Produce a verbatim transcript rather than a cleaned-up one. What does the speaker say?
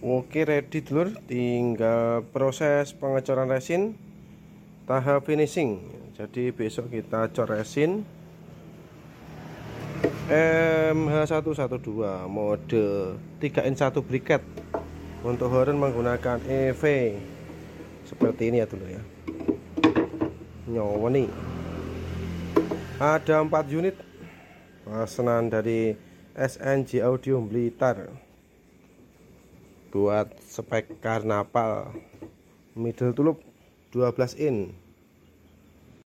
Oke, ready dulur, tinggal proses pengecoran resin tahap finishing. Jadi besok kita cor resin M H seratus dua belas mode tiga in satu briket. Untuk horn menggunakan E V seperti ini ya dulu ya. Nyawa nih. Ada empat unit pesanan dari S N J Audio Blitar buat spek karnaval middle tulup dua belas in.